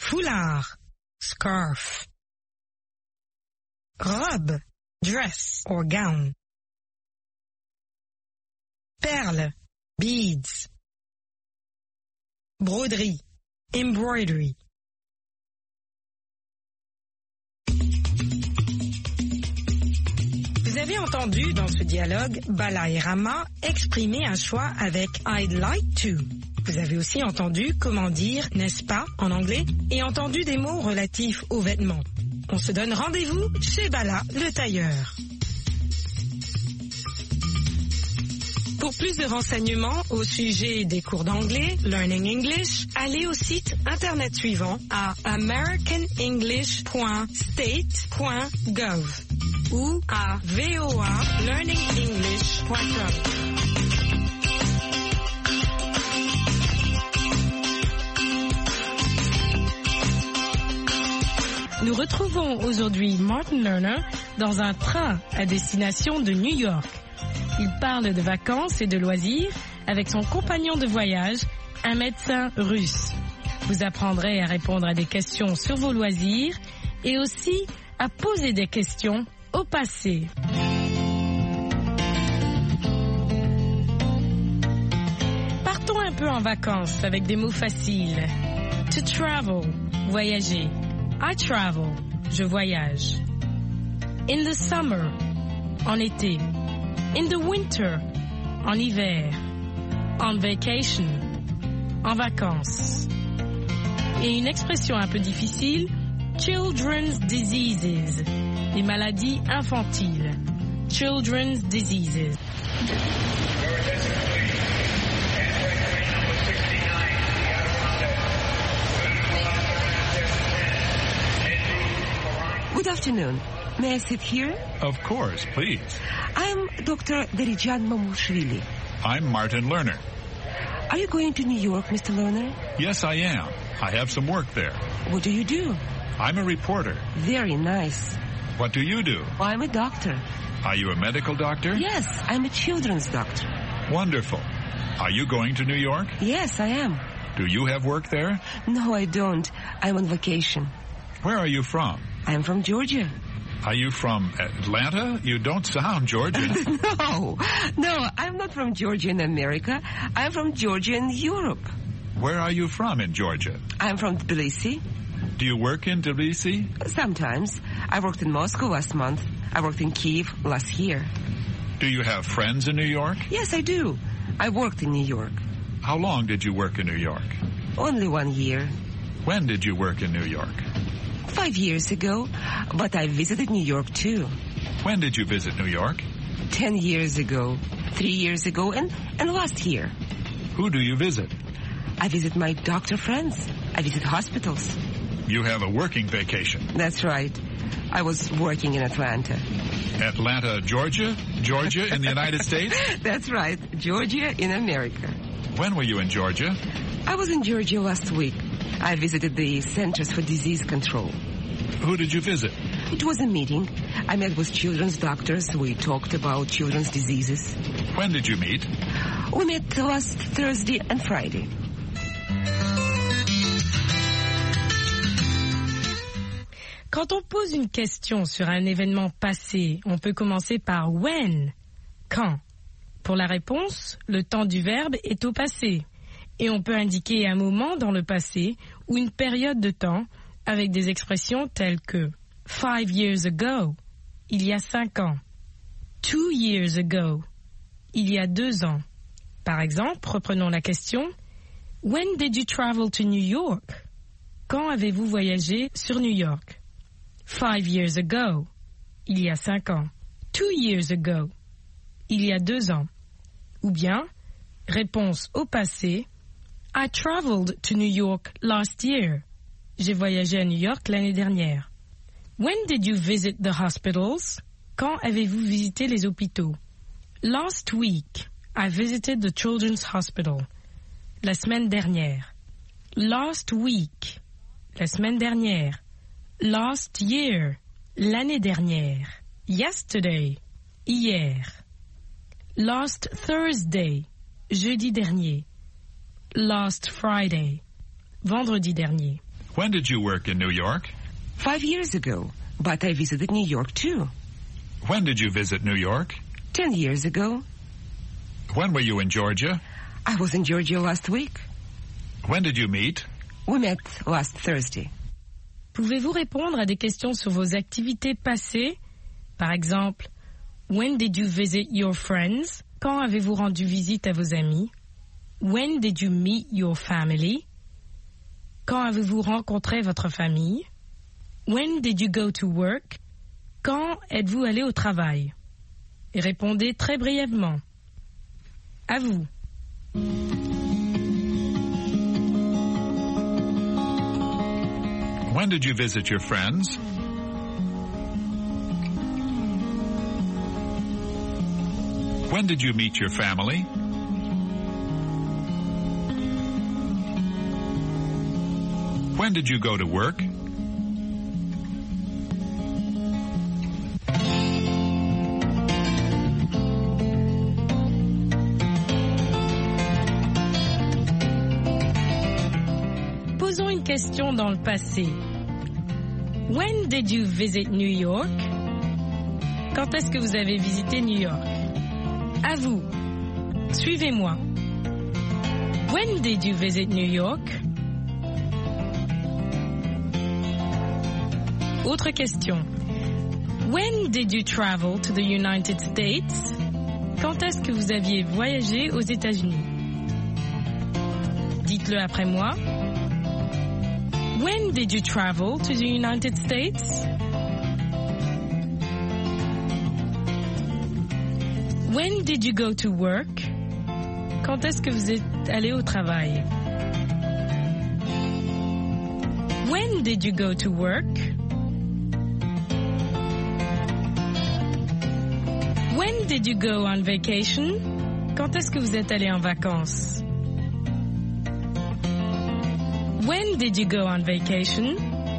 Foulard, scarf. Robe, dress or gown. Perles, beads. Broderie, embroidery. Vous avez entendu dans ce dialogue Bala et Rama exprimer un choix avec I'd like to. Vous avez aussi entendu comment dire n'est-ce pas en anglais et entendu des mots relatifs aux vêtements. On se donne rendez-vous chez Bala le tailleur. Pour plus de renseignements au sujet des cours d'anglais, Learning English, allez au site internet suivant à americanenglish.state.gov ou à voalearningenglish.com. Nous retrouvons aujourd'hui Martin Lerner dans un train à destination de New York. Il parle de vacances et de loisirs avec son compagnon de voyage, un médecin russe. Vous apprendrez à répondre à des questions sur vos loisirs et aussi à poser des questions au passé. Partons un peu en vacances avec des mots faciles. To travel, voyager. I travel, je voyage. In the summer, en été. In the winter, en hiver. On vacation, en vacances. Et une expression un peu difficile, children's diseases, les maladies infantiles. Children's diseases. Good afternoon. May I sit here? Of course, please. I'm Dr. Derijan Mamushvili. I'm Martin Lerner. Are you going to New York, Mr. Lerner? Yes, I am. I have some work there. What do you do? I'm a reporter. Very nice. What do you do? I'm a doctor. Are you a medical doctor? Yes, I'm a children's doctor. Wonderful. Are you going to New York? Yes, I am. Do you have work there? No, I don't. I'm on vacation. Where are you from? I'm from Georgia. Are you from Atlanta? You don't sound Georgian. No, I'm not from Georgia in America. I'm from Georgia in Europe. Where are you from in Georgia? I'm from Tbilisi. Do you work in Tbilisi? Sometimes. I worked in Moscow last month. I worked in Kyiv last year. Do you have friends in New York? Yes, I do. I worked in New York. How long did you work in New York? Only 1 year. When did you work in New York? 5 years ago, but I visited New York too. When did you visit New York? 10 years ago, 3 years ago, and last year. Who do you visit? I visit my doctor friends. I visit hospitals. You have a working vacation. That's right. I was working in Atlanta. Atlanta, Georgia? Georgia in the United States? That's right. Georgia in America. When were you in Georgia? I was in Georgia last week. I visited the Centers for Disease Control. Who did you visit? It was a meeting. I met with children's doctors. We talked about children's diseases. When did you meet? We met last Thursday and Friday. Quand on pose une question sur un événement passé, on peut commencer par when, quand. Pour la réponse, le temps du verbe est au passé. Et on peut indiquer un moment dans le passé ou une période de temps avec des expressions telles que 5 years ago, il y a 5 ans. 2 years ago, il y a 2 ans. Par exemple, reprenons la question. When did you travel to New York? Quand avez-vous voyagé sur New York? 5 years ago, il y a 5 ans. 2 years ago, il y a 2 ans. Ou bien, réponse au passé, I traveled to New York last year. J'ai voyagé à New York l'année dernière. When did you visit the hospitals? Quand avez-vous visité les hôpitaux? Last week, I visited the Children's Hospital. La semaine dernière. Last week, la semaine dernière. Last year, l'année dernière. Yesterday, hier. Last Thursday, jeudi dernier. Last Friday, vendredi dernier. When did you work in New York? 5 years ago, but I visited New York too. When did you visit New York? 10 years ago. When were you in Georgia? I was in Georgia last week. When did you meet? We met last Thursday. Pouvez-vous répondre à des questions sur vos activités passées? Par exemple, when did you visit your friends? Quand avez-vous rendu visite à vos amis? When did you meet your family? Quand avez-vous rencontré votre famille? When did you go to work? Quand êtes-vous allé au travail? Et répondez très brièvement. À vous. When did you visit your friends? When did you meet your family? When did you go to work? Posons une question dans le passé. When did you visit New York? Quand est-ce que vous avez visité New York? À vous. Suivez-moi. When did you visit New York? Autre question. When did you travel to the United States? Quand est-ce que vous aviez voyagé aux États-Unis? Dites-le après moi. When did you travel to the United States? When did you go to work? Quand est-ce que vous êtes allé au travail? When did you go to work? When did you go on vacation? Quand est-ce que vous êtes allé en vacances? When did you go on vacation?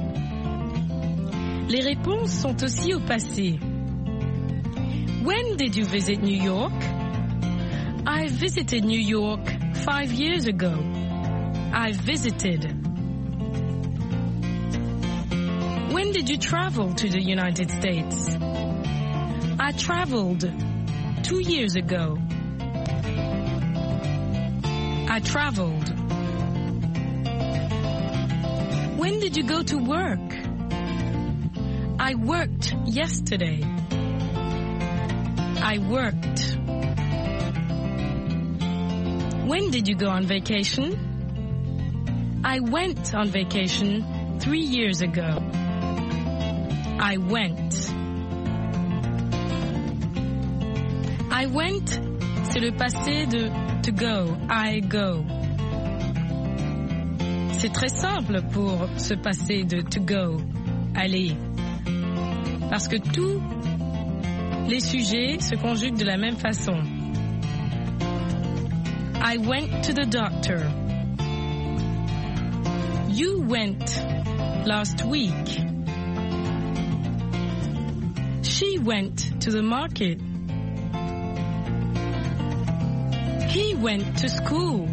Les réponses sont aussi au passé. When did you visit New York? I visited New York 5 years ago. I visited. When did you travel to the United States? I traveled 2 years ago. I traveled. When did you go to work? I worked yesterday. I worked. When did you go on vacation? I went on vacation 3 years ago. I went. I went, c'est le passé de to go. I go. C'est très simple pour ce passé de to go, aller. Parce que tous les sujets se conjuguent de la même façon. I went to the doctor. You went last week. She went to the market. He went to school.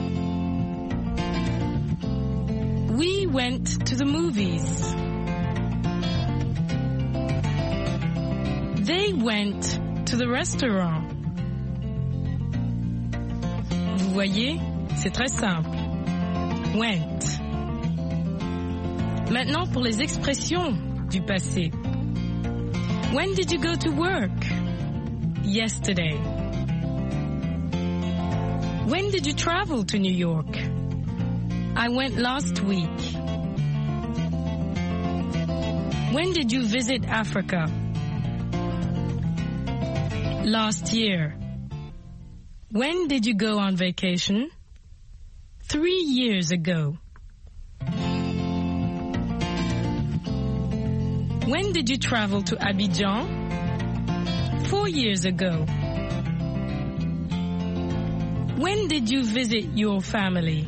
We went to the movies. They went to the restaurant. Vous voyez, c'est très simple. Went. Maintenant pour les expressions du passé. When did you go to work? Yesterday. When did you travel to New York? I went last week. When did you visit Africa? Last year. When did you go on vacation? 3 years ago. When did you travel to Abidjan? 4 years ago. When did you visit your family?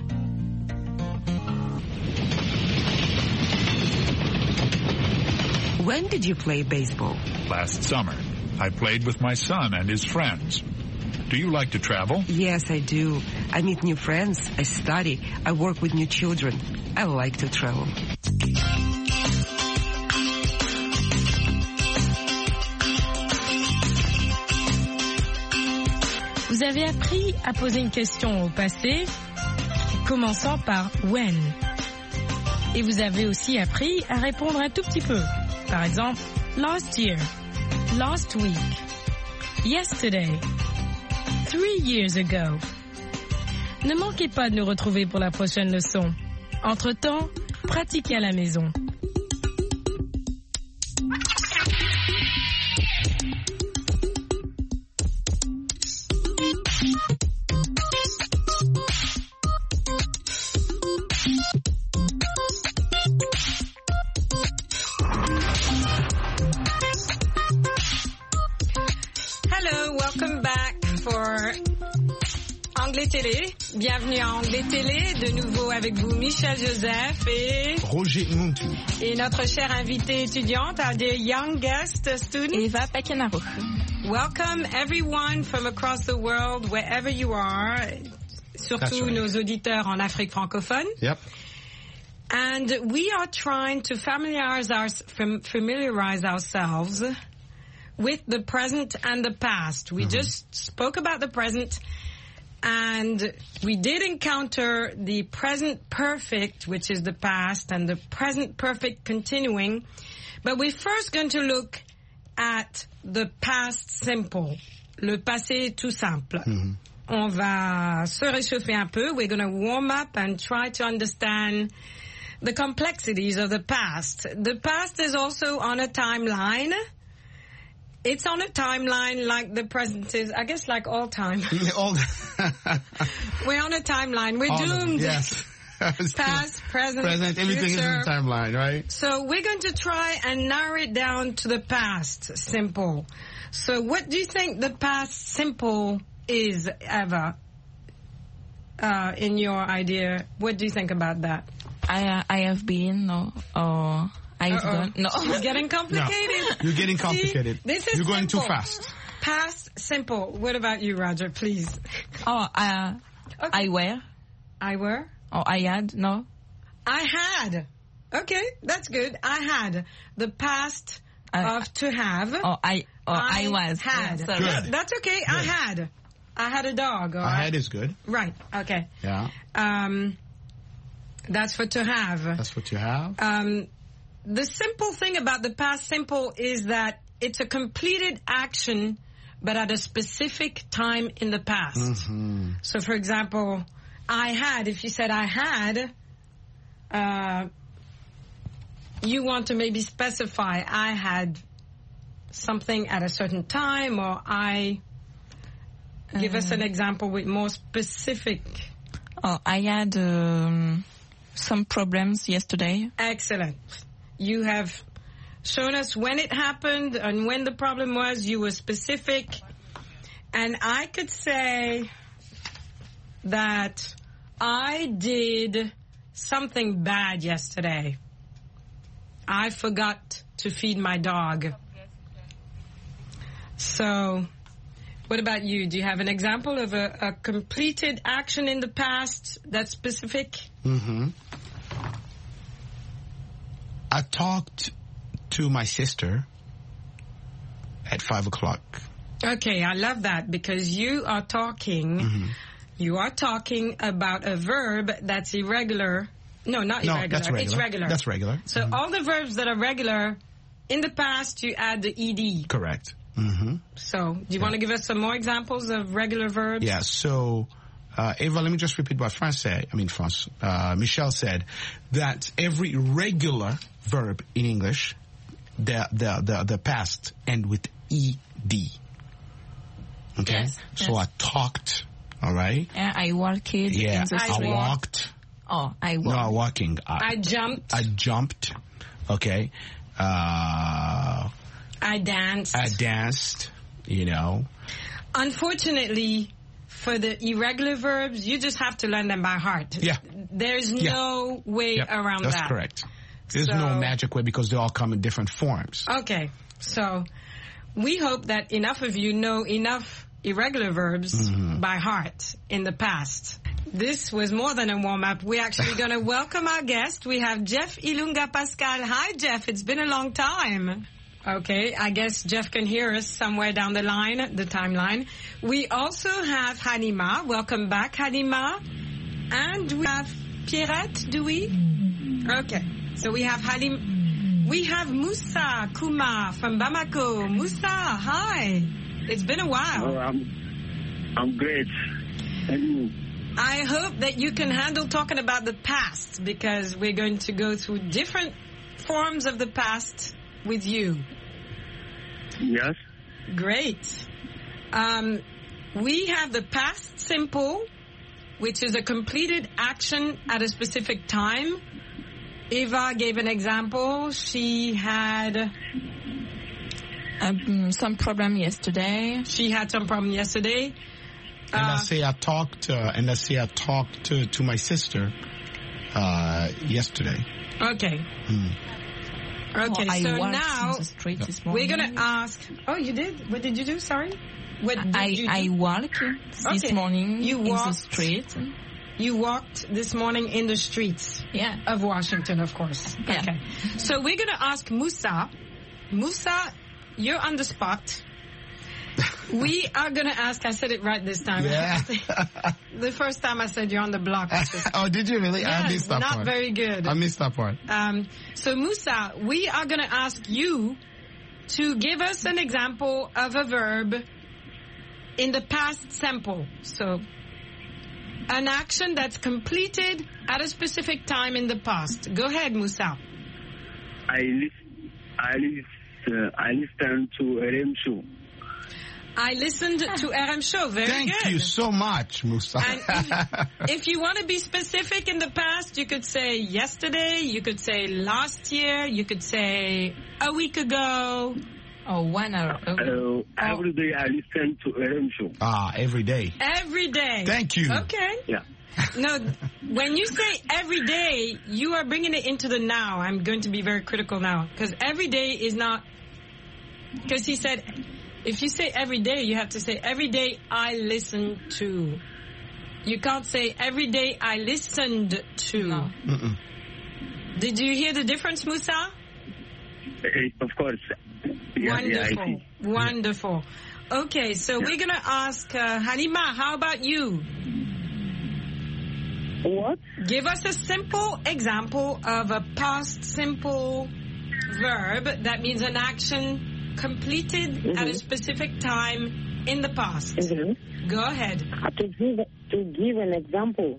When did you play baseball? Last summer. I played with my son and his friends. Do you like to travel? Yes, I do. I meet new friends. I study. I work with new children. I like to travel. Vous avez appris à poser une question au passé, commençant par when. Et vous avez aussi appris à répondre un tout petit peu. Par exemple, last year, last week, yesterday, 3 years ago. Ne manquez pas de nous retrouver pour la prochaine leçon. Entre-temps, pratiquez à la maison. Anglais Télé. Bienvenue à Anglais Télé. De nouveau avec vous, Michel Joseph et Roger Muntu. Et notre chère invitée étudiante, our dear young guest student, Eva Pekenaro. Welcome everyone from across the world, wherever you are. Surtout right. Nos auditeurs en Afrique francophone. Yep. And we are trying to familiarize ourselves with the present and the past. We just spoke about the present. And we did encounter the present perfect, which is the past, and the present perfect continuing. But we're first going to look at the past simple, le passé tout simple. On va se réchauffer un peu. We're going to warm up and try to understand the complexities of the past. The past is also on a timeline. It's on a timeline like the present is, I guess, like all time. We're on a timeline. We're doomed. Yes. Past, present, everything future. is in the timeline, right? So we're going to try and narrow it down to the past simple. So what do you think the past simple is, Eva? In your idea, what do you think about that? I have been, no, or I've done. No. It's getting complicated. No, you're getting complicated. See, this is you're going simple. too fast. Past simple. What about you, Roger, please? Oh, Okay. I were. I were? Or I had, no? I had. Okay, that's good. I had. The past of to have. Or I was. Had. Yeah, sorry. Good. That's okay. Good. I had. I had a dog. I had is good. Right. Okay. Yeah. That's for to have. That's what you have. The simple thing about the past simple is that it's a completed action, but at a specific time in the past. So, for example, I had, if you said I had, you want to maybe specify I had something at a certain time, or give us an example with more specific. Oh, I had some problems yesterday. Excellent. You have shown us when it happened and when the problem was. You were specific. And I could say that I did something bad yesterday. I forgot to feed my dog. So, what about you? Do you have an example of a completed action in the past that's specific? I talked to my sister at 5 o'clock. Okay, I love that because you are talking about a verb that's irregular. No, not irregular. That's regular. It's regular. That's regular. So all the verbs that are regular, in the past you add the ed. Correct. So do you want to give us some more examples of regular verbs? Yeah, so Eva, let me just repeat what Michelle said, that every regular verb in English, the past end with ed. Okay? Yes, so yes. I talked, all right? Yeah, I walked in the street. I walked. Oh, I walked. No, walking. I jumped. I jumped. Okay. I danced. I danced, you know. Unfortunately, for the irregular verbs, you just have to learn them by heart. Yeah. There's no way around that. That's correct. There's no magic way because they all come in different forms. Okay. So we hope that enough of you know enough irregular verbs by heart in the past. This was more than a warm-up. We're actually going to welcome our guest. We have Jeff Ilunga Pascal. Hi, Jeff. It's been a long time. Okay, I guess Jeff can hear us somewhere down the line, the timeline. We also have Halima. Welcome back, Halima. And we have Pierrette, do we? Okay, so we have Halima. We have Moussa Kouma from Bamako. Moussa, hi. It's been a while. Oh, I'm great. And you? I hope that you can handle talking about the past, because we're going to go through different forms of the past with you. Yes. Great. We have the past simple, which is a completed action at a specific time. Eva gave an example. She had some problem yesterday. She had some problem yesterday. And I say I talked to my sister yesterday. Okay. Okay, I so walked now in the street this we're morning. going to ask... Oh, you did? What did you do? Sorry? What did you do? I walked this Okay. morning You in the walked. street. You walked this morning in the streets Yeah. of Washington, of course. Yeah. Okay. So we're going to ask Moussa. Moussa, you're on the spot. We are going to ask... I said it right this time. Yeah. The first time I said you're on the block. Oh, did you really? I Yes, missed that not part. very good. I missed that part. So Moussa, we are going to ask you to give us an example of a verb in the past simple. So an action that's completed at a specific time in the past. Go ahead, Moussa. I listened to RM show. I listened to RM Show. Very Thank good. you so much, Musa. And if you want to be specific in the past, you could say yesterday, you could say last year, you could say a week ago. Oh, 1 hour ago. Every day I listen to RM show. Every day. Every day. Thank you. Okay. Yeah. No, when you say every day, you are bringing it into the now. I'm going to be very critical now. Because every day is not... Because he said, if you say every day, you have to say every day I listen to. You can't say every day I listened to. No. Mm-mm. Did you hear the difference, Moussa? Of course. Yeah, I Wonderful. see. Wonderful. Okay, so we're going to ask Halima, how about you? What? Give us a simple example of a past simple verb that means an action completed at a specific time in the past. Go ahead. To give an example.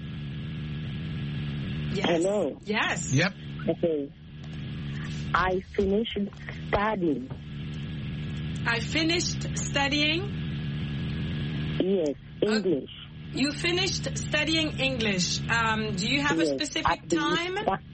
Yes. Hello. Yes. Yep. Okay. I finished studying. I finished studying. Yes, English. You finished studying English. Do you have a Yes, specific at the time?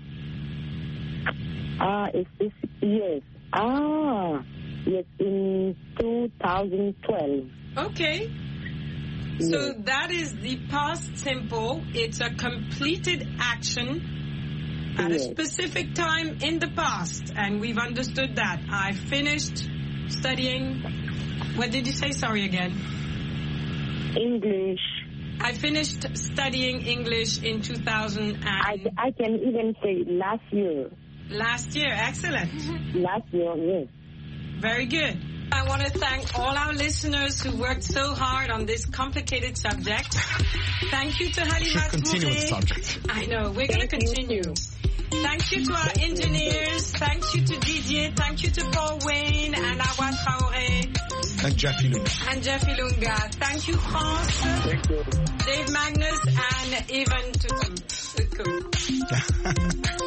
Yes. Yes, in 2012. Okay. So that is the past simple. It's a completed action at a Yes. specific time in the past. And we've understood that. I finished studying. What did you say? Sorry again. English. I finished studying English in 2000 and I can even say last year. last year. Excellent. Last year, yes. Very good. I want to thank all our listeners who worked so hard on this complicated subject. Thank you to Halima Should continue with the Touré. subject. I know, we're going to continue. Thank you to our engineers. Thank you to Didier. Thank you to Paul Wayne and Awa Traoré And Jeffy Lou. and Jeff Ilunga. Thank you, France, Thank you. Dave Magnus, and Evan Tutum.